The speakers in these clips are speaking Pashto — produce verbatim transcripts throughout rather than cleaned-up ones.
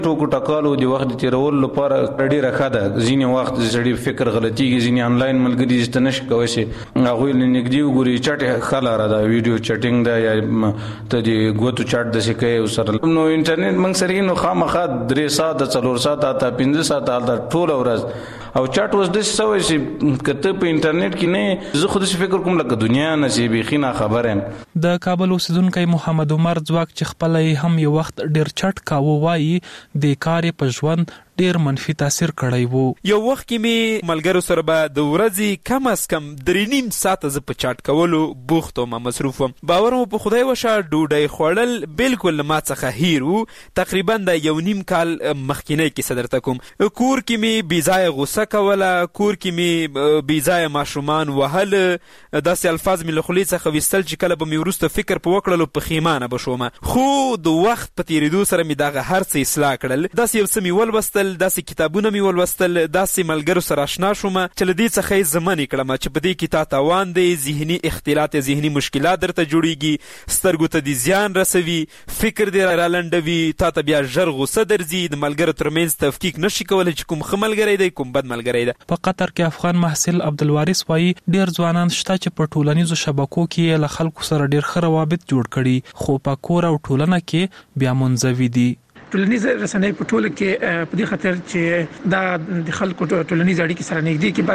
ټوکو ټکالو د وخت تیرولو لپاره ډېره ښه ده. ځینې وخت سړي فکر غلطېږي، ځینې آنلاین ملګري چې ته نشي کولی شي هغوی له نږدې وګوري. چټ ښه لاره ده، ویډیو چټینګ ده یا ته د ګوتو چټ داسې کوې ورسره. نو انټرنیټ موږ سره نو خامخا درې ساعته څلور ساعته حتی پنځه ساعته هلته ټوله ورځ. او چټ اوس داسې شوی چې که ته په انټرنیټ کې نه، زه خو داسې فکر کوم لکه دنیا نه چې بیخي ناخبره یم. د کابل اوسیدونکی محمد عمر ځواک چې خپله یې هم یو وخت ډېر چټ کاوه وایي د کار یې په ژوند ډیر منفي تاثیر کړی وو. یو وخت کې می ملګرو سره به د ورځې کم از کم درې نیم ساعته زه په چاټ کولو بوخت وم، مصروف وم. باور مو په خدای وشه ډوډۍ خوړل بالکل ما څخه هیر وو. تقریبا د یو نیم کال مخکینی کیسه درته کوم. کور کې می بېځایه غوسه کوله، کور کې می بېځایه ماشومان وهل، داسې الفاظ می له خولې څخه ویستل چې کله به می وروسته فکر په وکړلو پښیمانه به شوم. خو د وخت په تېرېدو سره می دغه هر څه اصلاح کړل. داسې یو څه می ولوستل، داسې کتابونه می ولوستل، داسې ملګرو سره اشنا شوم چې له دې څخه یې زمنې کړم چې په دې کې تا تاوان دی، ذهني اختلاط، ذهني مشکلات درته جوړیږي، سترګو ته دې زیان رسوي، فکر دې رالنډوي، تا ته بیا ژر غوسه درځي، د ملګرو ترمنځ تفکیک نشي کولی چې کوم ښه ملګری دی کوم بد ملګری دی. په قطر کې افغان محصل عبدالوارث وایي ډېر ځوانان شته چې په ټولنیزو شبکو کې له خلکو سره ډېر ښه روابط جوړ کړي، خو په کور او ټولنه کې بیا منزوي دي. ټولنیز رسنۍ په ټوله کې په دې خاطر چې دا د خلکو ټولنیز اړیکې سره نږدې کې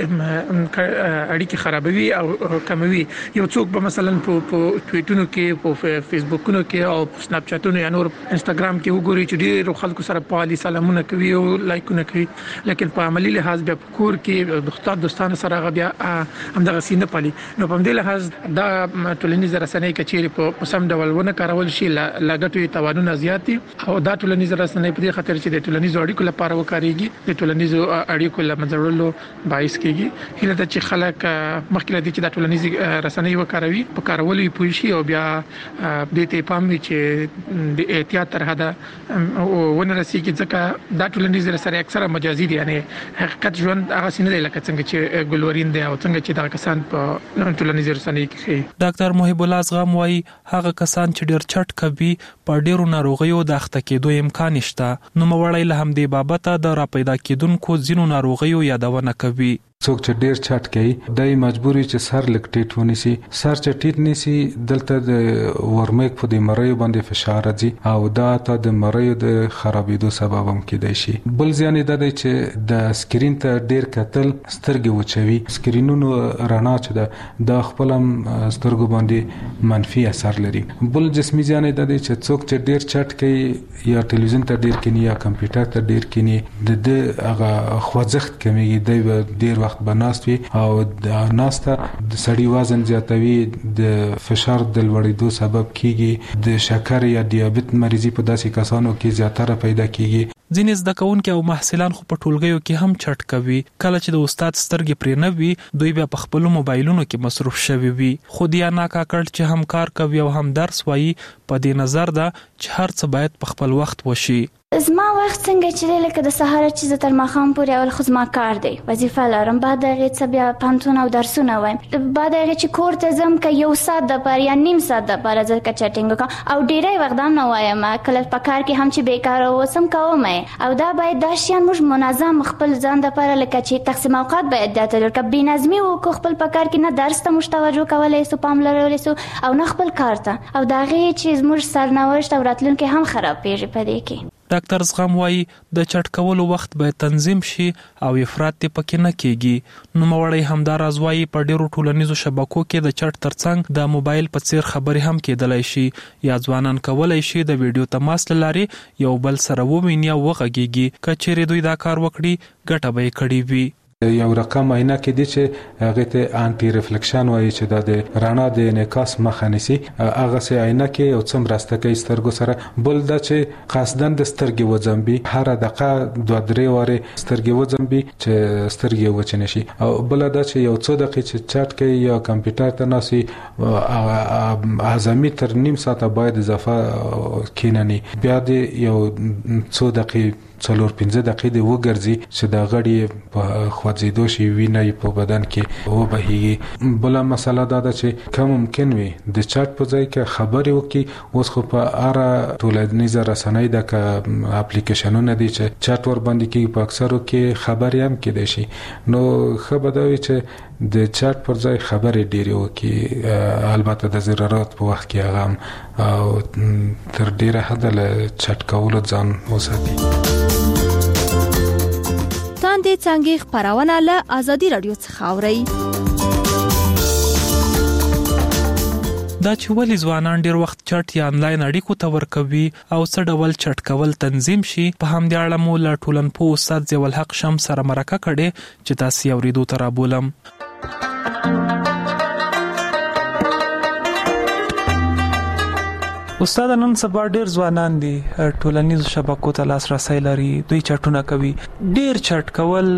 برعکس اړیکې خرابوي او کموي. یو څوک به مثلا په ټویټونو کې، په فیسبوکونو کې او په سناپ چاتونو یا نور انستګرام کې وګوري چې ډېر خلکو سره پالي سلامونه کوي او لایکونه کوي، لیکن په عملی لحاظ بیا په کور کې د دوستانو سره هغه بیا همدغه سي نه پالي. نو په دې لحاظ دا ټولنیز رسنۍ کچېرې په سم ډول ونه کارول شي لګټوي توانونه زیات دي. او دا ټولنیز رسنۍ په دې خاطر چې د ټولنیزو اړیکو لپاره وکاريږي، د ټولنیزو اړیکو لمنځلو باعث کیږي. هله د چې خلک مخکې لدی چې د ټولنیز رسنۍ وکاروي په کارولو یې پوه شي او بیا د ته پام وي چې د احتیاط تر حده ونه رسیږي، ځکه دا ټولنیز رسنۍ اکثره مجازي دي، یعنی حقیقت ژوند هغه سینه دی لکه څنګه چې ګلورین دی او څنګه چې دا کسان په ټولنیز رسنۍ کې. ډاکټر محب الله زغم وایي هغه کسان چې ډېر چټ کوي په ډېرو ناروغیو د اخته کېدو امکان شته. نو موړی له همدې بابته د راپیدا کېدونکو ځینو ناروغیو یادونه کوي. څوک چې ډیر چټ کوي دای مجبوري چې سر لک ټیټ ونیسي. سر چې ټیټ نیسي دلته د ورمېک په د مریو باندې فشار راځي او دا ته د مریو د خرابېدو سبب هم کېدای شي. بل ځان دا دی چې د سکرین ته ډیر کتل سترګې وچوي. سکرینونو رڼا چې ده د خپل سترګو باندې منفي اثر لري. بل جسمي ځان دا دی چې څوک چې ډیر چټ کوي یا ټلویزیون ته ډیر کینی یا کمپیوټر ته ډیر کینی د د هغه خوځښت کمیږي، دی ډیر بناست وي او د ناسته د سړي وزن زیاتوي، د فشار د لوړېدو سبب کیږي، د شکر یا دیابت مریضي په داسې کسانو کې زیاتره پیدا کیږي. ځینې زده کوونکي او محصلان خو په ټولګیو کې هم چټ کوي. کله چې د استاد سترګې پرې نه وي دوی بیا په خپلو موبایلونو کې مصروف شوي وي. خو دیا ناکاکړ چې هم کار کوي او هم درس وایي په دې نظر ده چې هر څه باید په خپل وخت وشي. زما وخت څنګه چې لکه د سهار چې تر ماښام پورې اول خو زما کار دی، وظیفه لرم، بعد هغې څه بیا پوهنتون او درسونه وایم، بعد هغې چې کور ته ځم که یو ساعت دپاره یا نیم ساعت دپاره زه که چټینګ وکړم او ډېری وخت هم نه وایم، کله په کار کې هم چې بېکاره اوسم کوم یې. او دا باید دا شیان موږ منظم خپل ځان دپاره لکه چې تقسیم اوقات باید داته لرو، که بېنظمي وکړو خپل په کار کې نه درس ته موږ توجه کولی سو، پام لرولی سو او نه خپل کار ته، او د هغې چې زموږ سرنوشت او راتلونکی هم خرابېږي په دې کې. ډاکټر زغم وایي د چټ کولو وخت باید تنظیم شي او افراط دې پکې نه کېږي. نوموړی همدا راز وایي په ډېرو ټولنیزو شبکو کې د چټ ترڅنګ د موبایل په څیر خبرې هم کېدلی شي، یا ځوانان کولی شي د ویډیو تماس له لارې یو بل سره وویني او وغږېږي. که چیرې دوی دا کار وکړي ګټه به یې کړې وي. یو رقم عینه کې دي چې هغه ته انټي ریفلیکشن وایي چې د رڼا د انعکاس مخه نیسي. هغه سه عینه کې یو څه مرسته کوي سترګو سره. بل دا چې قصدن د سترګې وځمبي، هر دقیقه دوه درې واره سترګې وځمبي چې سترګې وچ نشي. او بل دا چې یو څو دقیقې چې چټ کوي یا کمپیوټر ته ناسي اعظمي تر نیم ساعت باید اضافه کیننی، بیا د یو څو دقیقې څلور پنځه دقیقې د وګرځي چې د غړي په خوځېدو شي وینه په بدن کې و بهيږي. بل مسله دا ده چې کوم ممکن وي د چټ په ځای کې خبرې وکړي. اوس خو په اړه ټولنیزه رسنۍ د اپلیکیشنونه دي چې چټ ور باندې کې په اکثرو کې خبرې هم کېدای شي. نو خبره دا وي چې د چټ پر ځای خبرې ډېرې وکړي، البته د ضرورت په وخت کې هغه او تر ډیره حد له چټ کولو ځان وساتي. تاندې څنګه خبرونه له ازادي رادیو څخه اوري. دا چې ولې ځوانان ډیر وخت چټ یا انلاین اړیکو ته ورکوي او څه ډول چټ کول تنظیم شي، په همدې اړه مو له ټولنپوه استاد ضیاء الحق شمس سره مرکه کړې چې تاسو اوریدو ته رابولم. استاد نن سبا ډیر ځوانان دي ټولنیزو شبکو ته لاسرسي لري، دوی چټونه کوي. ډیر چټ کول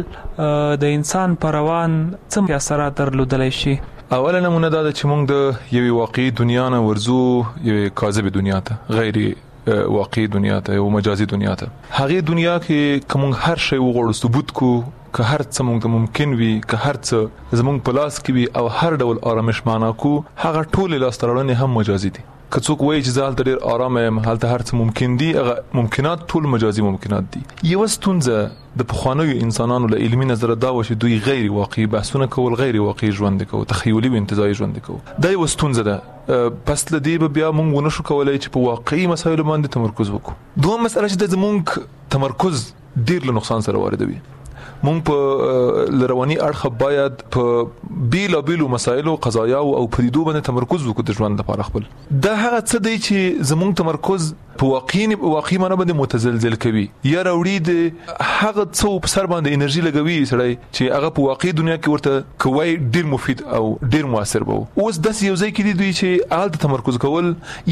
د انسان پر روان څه اثرات درلودلی شي؟ اوله نمونه دا ده چې موږ د یوې واقعي دنیا نه ورزو یوې کاذبه دنیا ته، غیر واقعي دنیا ته، یو مجازي دنیا ته. هغه دنیا کې کوم هر شی وغوړو ثبوت کو که هر څه موږ ممکن وي، که هر څه زموږ په لاس کې وي او هر ډول آرامش معنا کو، هغه ټول لاس ترړنې هم مجازي دي. که څوک وایي چې زال ډېر آرام یم، هلته هر څه ممکن دي، هغه ممکنات ټول مجازي ممکنات دي. یو ستونزه د پخوانیو انسانانو له علمي نظر دا و چې دوی غیر واقعي بحثونه کول، غیر واقعي ژوند کول، تخیلي او انتزاعي ژوند کول. دا یو ستونزه ده. پس لدی به بیا موږ ونه شو کولای چې په واقعي مسایلو باندې تمرکز وکړو. دوه مسله چې د زموږ تمرکز ډیر له نقصان سره واردوي. مونږ په لرواني اړخ باید په بیل بیلو مسایلو، قضایا او پدیدو باندې تمرکز وکړو د ژوند لپاره خپل. دا هغه څه دی چې زموږ تمرکز په واقعي واقعي معنی باندې متزلزل کوي یا راوړي د هغه څه په سر باندې انرژي لګوي سړی چې هغه په واقعي دنیا کې ورته کوي ډیر مفید او ډیر موثر وو. اوس د یو ځای کې دی دوی چې آل تمرکز کول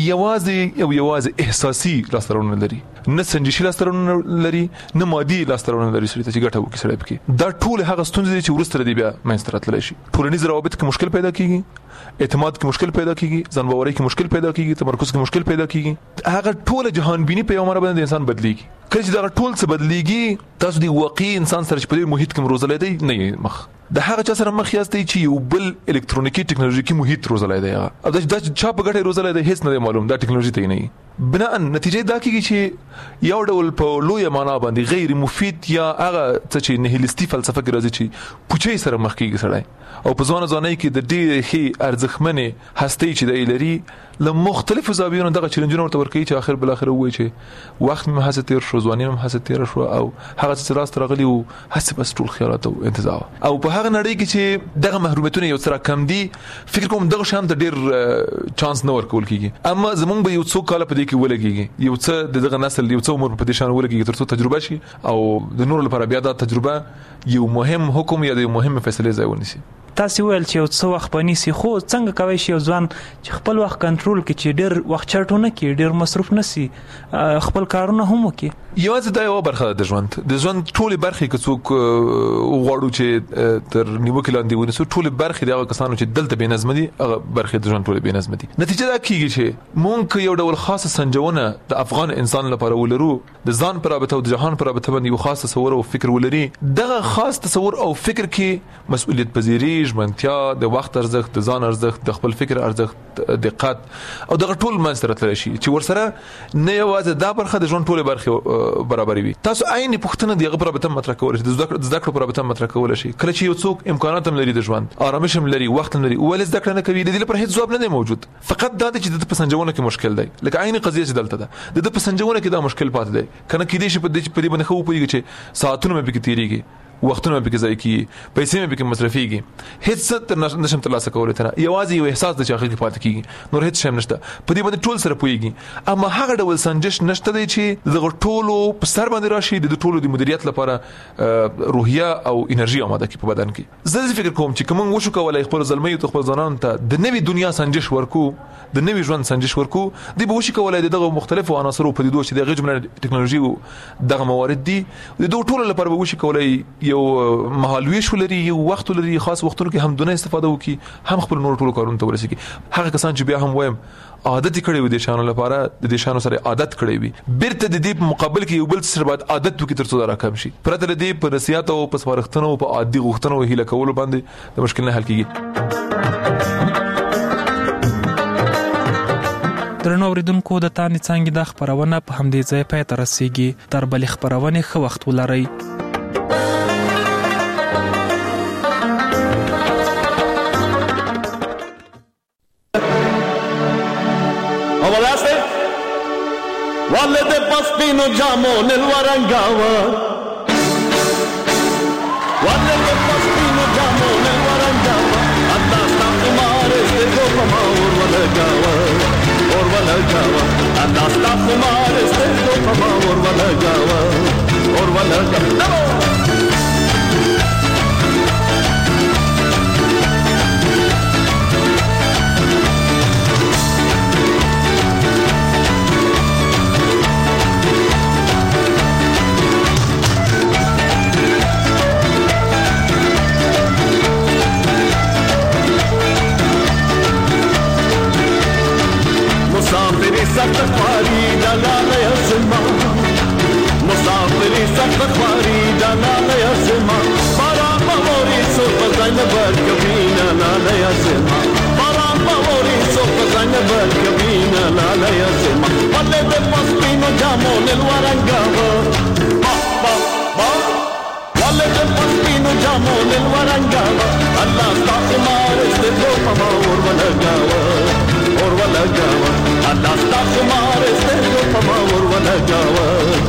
یوازې او یوازې احساسي لاسترونه لري، نه سنجشي لاسترونه لري، نه مادي لاسترونه لري چې ګټه وکړي سړی. دا ټول هغه ستونزې چې ورسره دی بیا منځ ته راتللی شي. ټولنیز روابط کې مشکل پیدا کیږي، اعتماد کې مشکل پیدا کیږي، ځان باورۍ کې مشکل پیدا کیږي، تمرکز کې مشکل پیدا کیږي. هغه ټول جهان بینی په یو مره باندې انسان بدلیږي. کله چې دا ټول څه بدلیږي، تاسو دی واقعي انسان سره چې په دې محیط کې روزلای دی نه مخ د هغه چا سره مخ یاستئ چې یو بل الکترونیکی ټکنالوژیکي محیط روزلای دی. هغه دا د چا په ګټه روزلای دی هیڅ نه معلوم، دا ټکنالوژي ته نه. بنا نتیجه دا کیږي چې یو ډول په لوی معنا باندې غیر مفید یا هغه څه چې نهیلیستي فلسفه کې راځي چې پوچی سره مخ کیږي سړی او په ځوان ځواني کې د ډېر هي ارزښتمنې هستي چې د لري له مختلفو زاویو دغه چیلنجونه ورته ورکوي چې اخر بل اخر وایي چې وخت مې هڅه تیر شو، ځواني مې هڅه تیر شو او هغه څه راست راغلی او هڅه بس ټول خیالات او انتزاع او په هغه نړۍ کې چې دغه محرومیتونه یو څه کم دي. فکر کوم دغه شان ته ډېر چانس نه ورکول کیږي، اما زمونږ به یو څو کال په دې کې ولګيږي، یو څه دغه نسل یو څو عمر په دې شان ولګيږي ترڅو تجربه شي او د نور لپاره بیا دا تجربه یو مهم حکم یا د مهم فیصله ځای ونیسي. تاسو ویل چې یو څه وخت پنيسي، خو څنګه کوي چې یو ځوان چې خپل وخت کنټرول کړي، چې ډېر وخت چټونه کړي، ډېر مصرف نشي، خپل کارونه هم وکړي؟ یوازې دا یو برخه د ژوند د ژوند ټولې برخې که څوک وغواړو چې تر نیوکې لاندې ونیسو، ټولې برخې د هغه کسانو چې دلته بې نظمه دي هغه برخې د ژوند ټولې بې نظمه دي. نتیجه دا کیږي چې مونږ یو ډول خاصه سنجونه د افغان انسان لپاره ولرو، د ځان پر رابطه او د جهان پر رابطه باندې یو خاص تصور او فکر ولري. دغه خاص تصور او فکر کې مسؤلیت پذیری، ژمنتیا، د وخت ارزښت، د ځان ارزښت، د خپل فکر ارزښت، دقت او دغه ټول منځ ته راتلی شي چې ورسره نه یوازې دا برخه د ژوند ټولې برخې برابرې وي. تاسو عین پوښتنه دغه پر رابطه مطرح کول شي، د زده کړو پر رابطه مطرح کول شي. کله چې یو څوک امکانات هم لري، د ژوند آرامش هم لري، وخت هم لري، ولې زده کړه نه کوي، د دې لپاره هیڅ ځواب نه دی موجود. فقط دا چې د پسنجونه کې مشکل دی، لکه عین قضیه چې دلته ده د پسنجونه کې دا مشکل پاتې دی. کنه کې دې شي په دې باندې خو پوهیږي چې ساعتونه مې پکې تیریږي، وختونه به کې ځای کی، پیسې مې به کې مصرفيږي، هیڅ څه نشم ترلاسه کولای ته، یوازې یو احساس د چاخه کې پاتې کیږي، نور هیڅ شی نشته. په دې باندې ټول سره پويږي، اما هغه ډول سنجش نشته دی چې دغه ټولو په سر باندې راشي د ټولو د مدیریت لپاره روحیه او انرژي آماده کی په بدن کې. زه فکر کوم چې کوم وشو کولای خپل ځلمي او خپل ځانان ته د نوې دنیا سنجش ورکو، د نوې ژوند سنجش ورکو، دی به وشي کولای دغه مختلفو عناصرو په دې دوه چې دغه جمله ټکنالوژي او دغه موارد دي د دوه ټولو لپاره به وشي کولای یو مهالويش ولري یو وخت ولري خاص وختونو کې هم دونه استفاده وکي هم خپل نور ټول کارونه ته ورسېږي هغه کسان چې بیا هم وایم عادت کړي وي د شانو لپاره د دې شانو سره عادت کړي وي بیرته د دې مقابل کې یو بل سره بعد عادت وکي تر څو دا راکم شي پرته د دې په نصيحت او په سپارښتنو او په عادي غوښتنو هیله کول باندې د مشکل نه حل کیږي. درنو اوریدونکو د تانې څنګه د خبرونه په همدې ځای پای ته رسیږي تر بلې خبرونه خو وخت ولري. Valle de Paspino Giamo nel Warangava Valle de Paspino Giamo nel Warangava Adda sta fumare ste gopama Orvala Gava Orvala Gava Adda sta fumare ste gopama Orvala Gava Orvala Gava مسافری سخت خواری دلال یسما مسافری سخت خواری دلال یسما بارا ماموری سو پزاین بر کبینا لال یسما بارا ماموری سو پزاین بر کبینا لال یسما وله de Paspino Giamo nel Warangava ba ba ba وله de Paspino Giamo nel Warangava Allah sta mare ste gopama orvala gava orvala gava Allah sta mare ste gopama orvala gava